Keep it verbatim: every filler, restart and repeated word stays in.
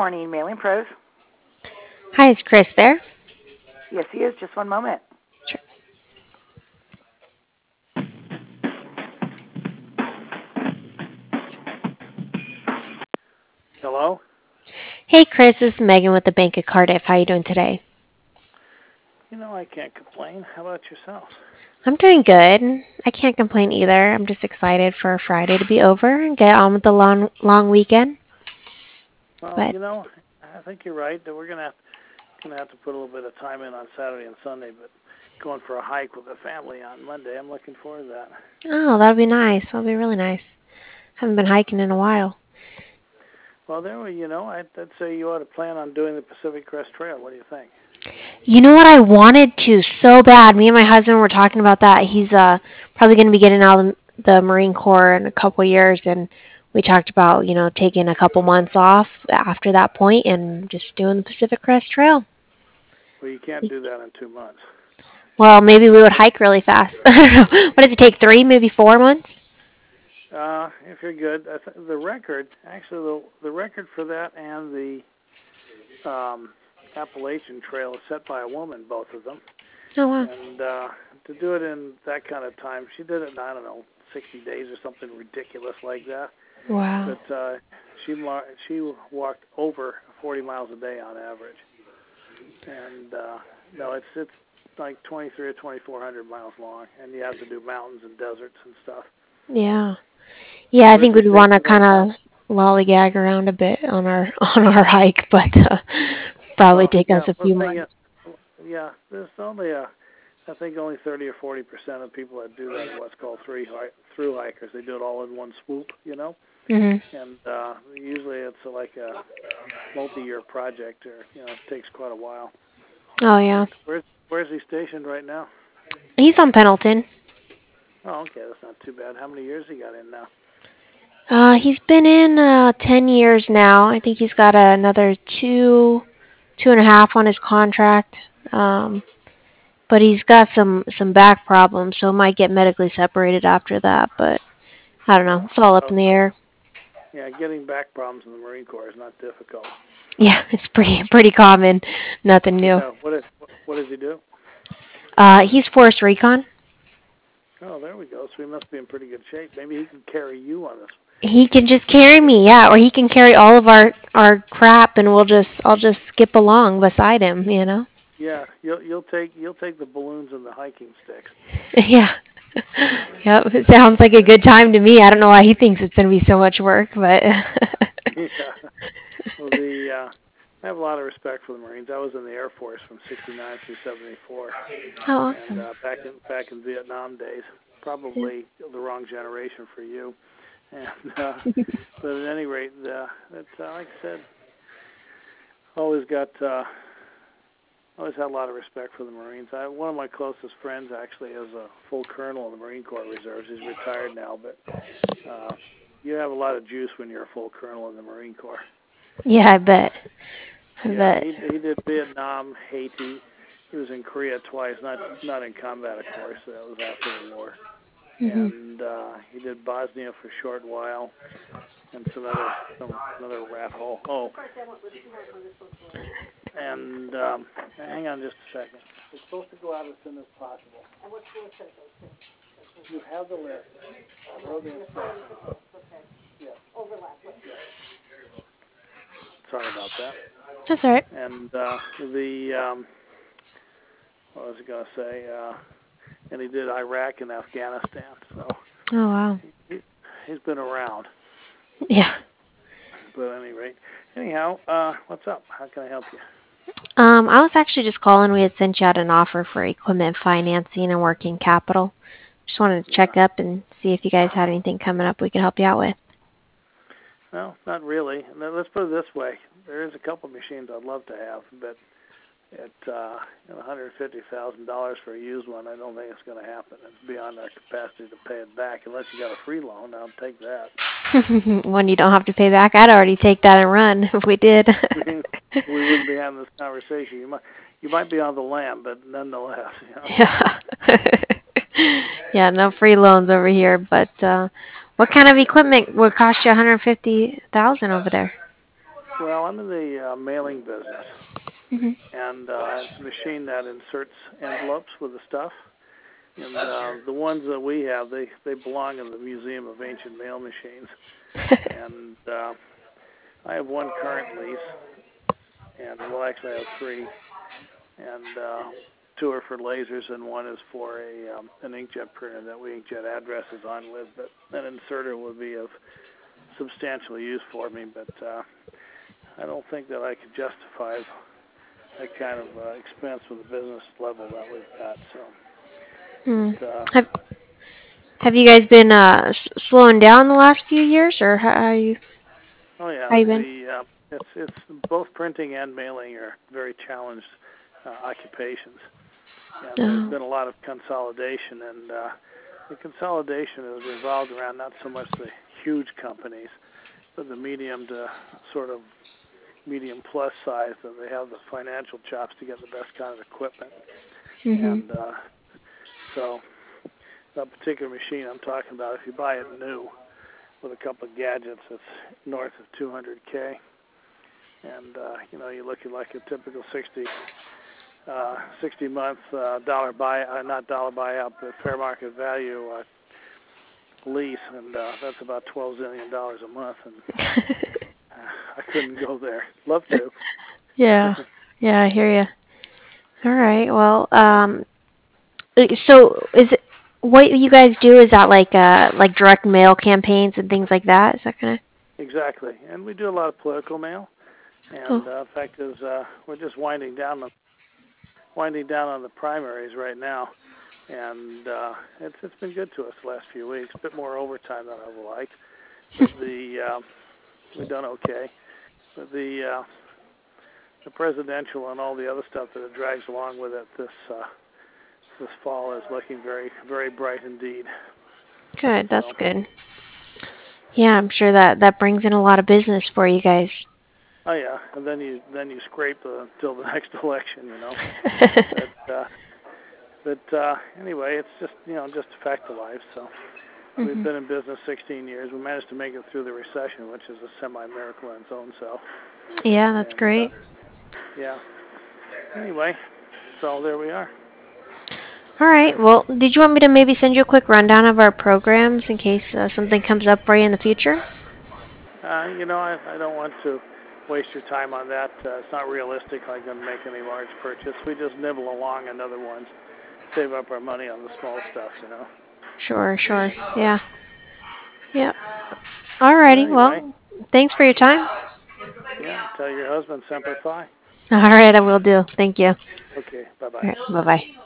morning, Mailing Pros. Hi, is Chris there? Yes, he is. Just one moment. Sure. Hello? Hey, Chris, this is Megan with the Bank of Cardiff. How are you doing today? You know, I can't complain. How about yourself? I'm doing good. I can't complain either. I'm just excited for Friday to be over and get on with the long, long weekend. Well, But you know, I think you're right that we're gonna have gonna have to put a little bit of time in on Saturday and Sunday. But going for a hike with the family on Monday, I'm looking forward to that. oh, that'll be nice. That'll be really nice. Haven't been hiking in a while. Well, there, we- you know, I'd, I'd say you ought to plan on doing the Pacific Crest Trail. What do you think? You know what? I wanted to so bad. Me and my husband were talking about that. He's uh probably going to be getting out of the, the Marine Corps in a couple years, and we talked about you know taking a couple months off after that point and just doing the Pacific Crest Trail. Well, you can't do that in two months. Well, maybe we would hike really fast. I don't know. What does it take? Three, maybe four months? Uh, if you're good, I th- the record, actually, the the record for that and the um, Appalachian Trail is set by a woman, both of them. Oh, wow. And uh, to do it in that kind of time, she did it in, I don't know, sixty days or something ridiculous like that. Wow. But uh, she mar- she walked over forty miles a day on average. And uh, no, it's it's like twenty-three or twenty-four hundred miles long, and you have to do mountains and deserts and stuff. Yeah. Yeah, I Where's think he we'd want to stationed right kind now? of lollygag around a bit on our on our hike, but uh, probably Well, take yeah. us a Well, the few thing is, months. yeah, there's only a, I think only thirty or forty percent of people that do that are what's called three through hikers. They do it all in one swoop, you know. Mhm. And uh, usually it's like a multi-year project, or you know, it takes quite a while. Oh, But yeah. where's where's he stationed right now? He's on Pendleton. Oh, okay, that's not too bad. How many years he got in now? Uh, he's been in uh ten years now. I think he's got another two, two and a half on his contract. Um, but he's got some some back problems, so might get medically separated after that. But I don't know. Oh, It's all up well, in the air. yeah, getting back problems in the Marine Corps is not difficult. Yeah, it's pretty pretty common. Nothing new. Yeah, what is, what does he do? Uh, he's forced recon. Oh, there we go. So he must be in pretty good shape. Maybe he can carry you on this He can just Pacific carry Trail. me, yeah, or he can carry all of our our crap, and we'll just I'll just skip along beside him, you know. Yeah, you'll you'll take you'll take the balloons and the hiking sticks. Yeah. Yep. It sounds like a good time to me. I don't know why he thinks it's gonna be so much work, but Yeah. Well, the uh, I have a lot of respect for the Marines. I was in the Air Force from sixty-nine through seventy-four, oh, and awesome. uh, back in back in Vietnam days. Yeah. Probably the wrong generation for you. And uh, but at any rate, uh, it's uh, like I said, always got uh, always had a lot of respect for the Marines. I, one of my closest friends actually is a full colonel in the Marine Corps Reserves. He's retired now, but uh, you have a lot of juice when you're a full colonel in the Marine Corps. Yeah, I bet. I Yeah, bet. he he did Vietnam, Haiti. He was in Korea twice, not not in combat, of course. That was after the war. Hmm. And uh, he did Bosnia for a short while, and some other some another rat hole. Oh, and um, hang on just a second. It's supposed to go out as soon as possible. You have the list. I wrote the instructions. Yes. Yes. Sorry about that. That's all right. And uh, the um, what was I going to say? Uh, and he did Iraq and Afghanistan. So Oh, wow. he, he's been around. Yeah. But at any rate, anyhow, uh, what's up? How can I help you? Um, I was actually just calling. We had sent you out an offer for equipment financing and working capital. Just wanted to Yeah. check up and see if you guys had anything coming up we could help you out with. Well, not really. Let's put it this way: there is a couple of machines I'd love to have, but at uh, one hundred fifty thousand dollars for a used one, I don't think it's going to happen. It's beyond our capacity to pay it back. Unless you got a free loan, I'll take that. When you don't have to pay back, I'd already take that and run if we did. we wouldn't be having this conversation. You might, you might be on the lam, but nonetheless, you know. Yeah. Yeah, no free loans over here, but uh, what kind of Yeah. equipment would cost you one hundred fifty thousand over there? Well, I'm in the uh, mailing business, Mhm. and uh, it's a machine that inserts envelopes with the stuff. And uh, the ones that we have, they, they belong in the Museum of Ancient Mail Machines. And uh, I have one current lease, and well, actually I have three, and uh, two are for lasers, and one is for a um, an inkjet printer that we inkjet addresses on with. But an inserter would be of substantial use for me, but uh, I don't think that I could justify that kind of uh, expense with the business level that we've got. So, Hmm. but, uh, Have Have you guys been uh s- slowing down the last few years, or how, how you oh yeah, how you been? the uh, it's it's both printing and mailing are very challenged uh, occupations, and there's Oh. been a lot of consolidation, and uh, the consolidation has revolved around not so much the huge companies, but the medium to sort of medium plus size, that they have the financial chops to get the best kind of equipment. Mhm. And uh, so that particular machine I'm talking about, if you buy it new with a couple of gadgets, it's north of two hundred K. And, uh, you know, you're looking like a typical sixty, uh, sixty month uh, dollar buy, uh, not dollar buyout, but fair market value uh, lease. And uh, that's about twelve zillion dollars a month. And uh, I couldn't go there. Love to. Yeah. Yeah, I hear you. All right. Well, um, uh, so is it what you guys do? Is that like uh like direct mail campaigns and things like that? Is that kind of? Exactly. And we do a lot of political mail. Oh. And uh, in fact, is uh, we're just winding down the winding down on the primaries right now, and uh, it's it's been good to us the last few weeks. A bit more overtime than I would like, but the um, we've done okay. But the uh, the presidential and all the other stuff that it drags along with it this uh, this fall is looking very very bright indeed. Good. That's So, good. Yeah, I'm sure that that brings in a lot of business for you guys. oh yeah, and then you then you scrape uh, till the next election, you know. But uh, but uh, anyway, it's just you know just a fact of life. So. We've Mhm. been in business sixteen years. We managed to make it through the recession, which is a semi-miracle in its own self. Yeah, that's And, uh, great. yeah. Anyway, so there we are. All right. Well, did you want me to maybe send you a quick rundown of our programs in case uh, something comes up for you in the future? Uh, you know, I, I don't want to waste your time on that. Uh, it's not realistic. I'm going to make any large purchase. We just nibble along on other ones, save up our money on the small stuff, you know. Sure, sure. Yeah. Yeah. But Alrighty. anyway, Well, thanks for your time. yeah, tell your husband Semper Fi. All right, I will do. Thank you. All Okay, bye-bye. right. Bye-bye.